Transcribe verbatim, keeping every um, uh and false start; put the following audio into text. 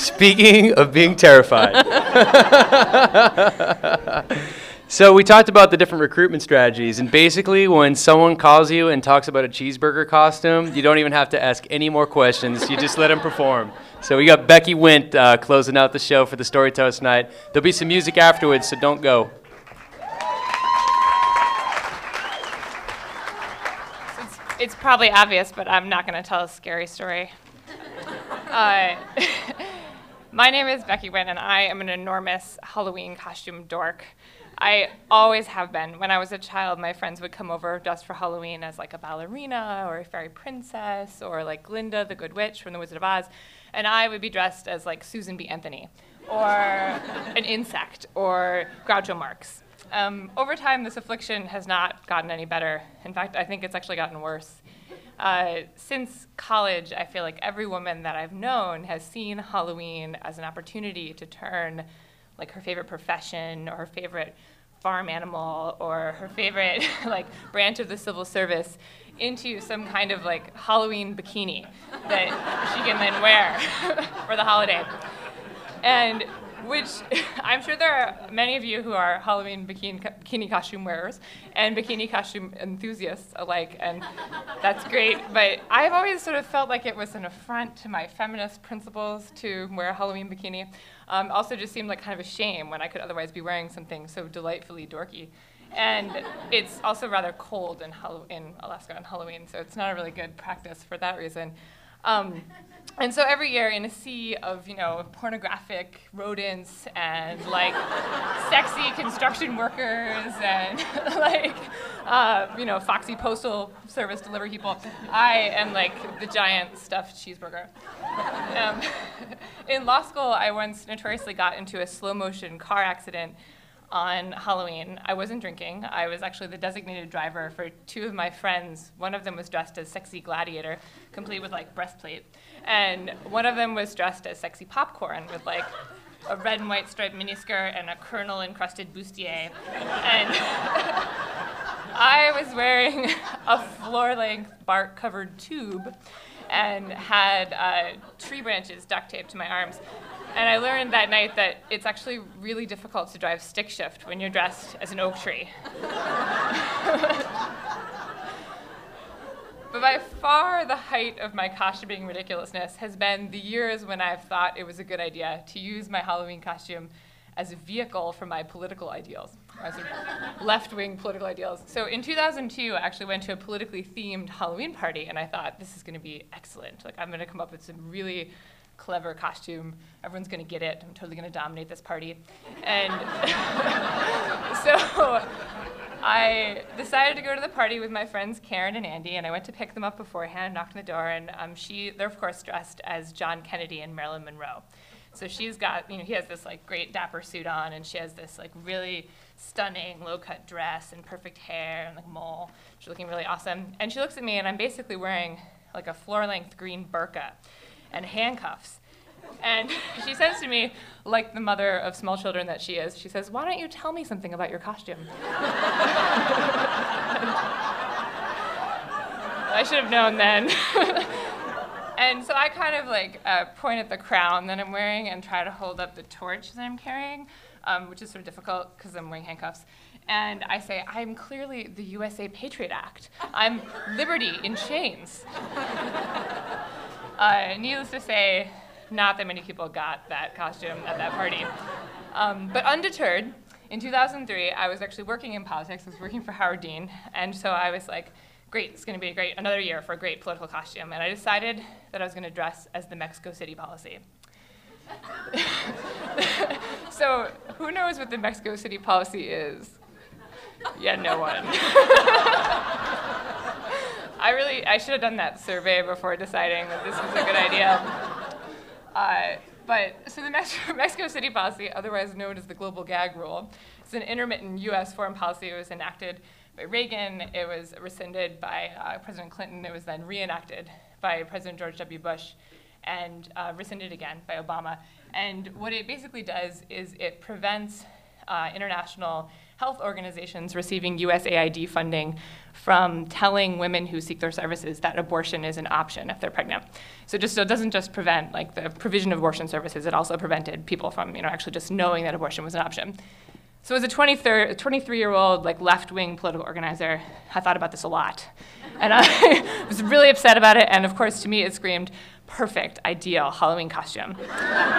Speaking of being terrified. So we talked about the different recruitment strategies, and basically when someone calls you and talks about a cheeseburger costume, you don't even have to ask any more questions. You just let them perform. So we got Becky Wint uh, closing out the show for the Storyteller tonight. There'll be some music afterwards, so don't go. It's, it's probably obvious, but I'm not going to tell a scary story. Uh, my name is Becky Wint, and I am an enormous Halloween costume dork. I always have been. When I was a child, my friends would come over dressed for Halloween as like a ballerina or a fairy princess or like Glinda the Good Witch from The Wizard of Oz, and I would be dressed as like Susan B. Anthony or an insect or Groucho Marx. Um, over time, this affliction has not gotten any better. In fact, I think it's actually gotten worse. Uh, since college, I feel like every woman that I've known has seen Halloween as an opportunity to turn like her favorite profession or her favorite farm animal or her favorite like branch of the civil service into some kind of like Halloween bikini that she can then wear for the holiday. And which I'm sure there are many of you who are Halloween bikini, bikini costume wearers and bikini costume enthusiasts alike, and that's great. But I've always sort of felt like it was an affront to my feminist principles to wear a Halloween bikini. Um, also just seemed like kind of a shame when I could otherwise be wearing something so delightfully dorky. And it's also rather cold in, Hall- in Alaska on Halloween, so it's not a really good practice for that reason. Um, and so every year in a sea of, you know, pornographic rodents and like sexy construction workers and like, uh, you know, foxy postal service delivery people, I am like the giant stuffed cheeseburger. Um, in law school, I once notoriously got into a slow motion car accident on Halloween. I wasn't drinking. I was actually the designated driver for two of my friends. One of them was dressed as sexy gladiator, complete with like breastplate. And one of them was dressed as sexy popcorn with like a red and white striped miniskirt and a kernel encrusted bustier. And I was wearing a floor length bark covered tube and had uh, tree branches duct taped to my arms. And I learned that night that it's actually really difficult to drive stick shift when you're dressed as an oak tree. But by far the height of my costuming ridiculousness has been the years when I've thought it was a good idea to use my Halloween costume as a vehicle for my political ideals, as left-wing political ideals. So in two thousand two, I actually went to a politically themed Halloween party, and I thought, this is gonna be excellent. Like, I'm gonna come up with some really clever costume. Everyone's gonna get it. I'm totally gonna dominate this party. And so I decided to go to the party with my friends Karen and Andy, and I went to pick them up beforehand, knocked on the door, and um, she, they're of course dressed as John Kennedy and Marilyn Monroe. So she's got, you know, he has this like great dapper suit on, and she has this like really stunning low-cut dress and perfect hair and like mole. She's looking really awesome. And she looks at me, and I'm basically wearing like a floor-length green burqa and handcuffs. And she says to me, like the mother of small children that she is, she says, "Why don't you tell me something about your costume?" I should have known then. And so I kind of like uh, point at the crown that I'm wearing and try to hold up the torch that I'm carrying, um, which is sort of difficult because I'm wearing handcuffs. And I say, I'm clearly the U S A Patriot Act. I'm liberty in chains. Uh, needless to say, not that many people got that costume at that party. Um, but undeterred, in two thousand three, I was actually working in politics. I was working for Howard Dean. And so I was like, great, it's going to be a great, another year for a great political costume. And I decided that I was going to dress as the Mexico City policy. So who knows what the Mexico City policy is? Yeah, no one. I really, I should have done that survey before deciding that this was a good idea. Uh, but, so the Mex- Mexico City policy, otherwise known as the global gag rule, it's an intermittent U S foreign policy. It was enacted by Reagan. It was rescinded by uh, President Clinton. It was then reenacted by President George W. Bush and uh, rescinded again by Obama. And what it basically does is it prevents uh, international health organizations receiving U S A I D funding from telling women who seek their services that abortion is an option if they're pregnant. So just so it doesn't just prevent like the provision of abortion services, it also prevented people from you know actually just knowing that abortion was an option. So as a twenty-three-year-old like left-wing political organizer, I thought about this a lot. And I was really upset about it, and of course to me it screamed perfect, ideal Halloween costume.